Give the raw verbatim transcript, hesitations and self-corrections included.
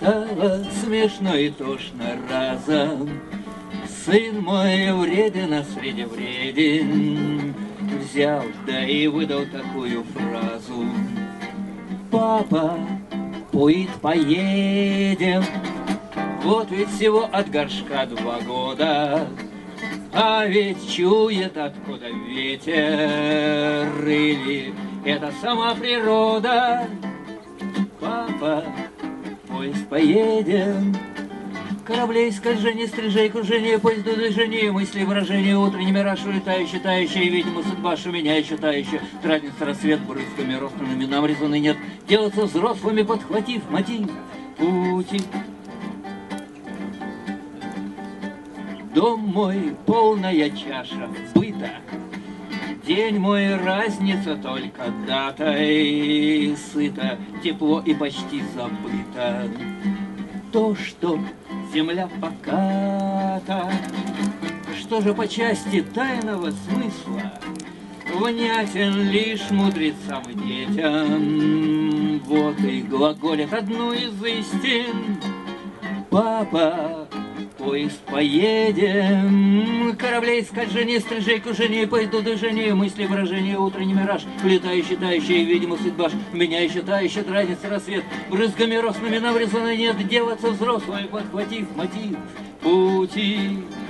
Стало смешно и тошно разом. Сын мой вреден, а среди вреден. Взял, да и выдал такую фразу: папа, пуит поедем. Вот ведь всего от горшка два года, а ведь чует, откуда ветер, или это сама природа. Папа, поезд поедем. Кораблей, скольжение, стрижей, кружение, поезд до движения, мысли, выражения, утренний мираж, улетающий, тающий, видимо, судьба, шуменяющая, тающая, тратится рассвет брызгами, ростками, нам резоны нет, делаться взрослыми, подхватив мотив пути. Дом мой — полная чаша быта, день мой — разница только датой, сыто, тепло и почти забыто. То, что земля поката, что же по части тайного смысла внятен лишь мудрецам и детям. Вот и глаголит одну из истин: папа, поезд поедем. Кораблей, скольжение, стрижей, кружение, поезд до движения, мысли, выражения, утренний мираж, летающий, тающий, видимо, судьба, меняющий, тающий, разница рассвет, брызгами росными нам резона нет, делаться взрослым, подхватив мотив пути.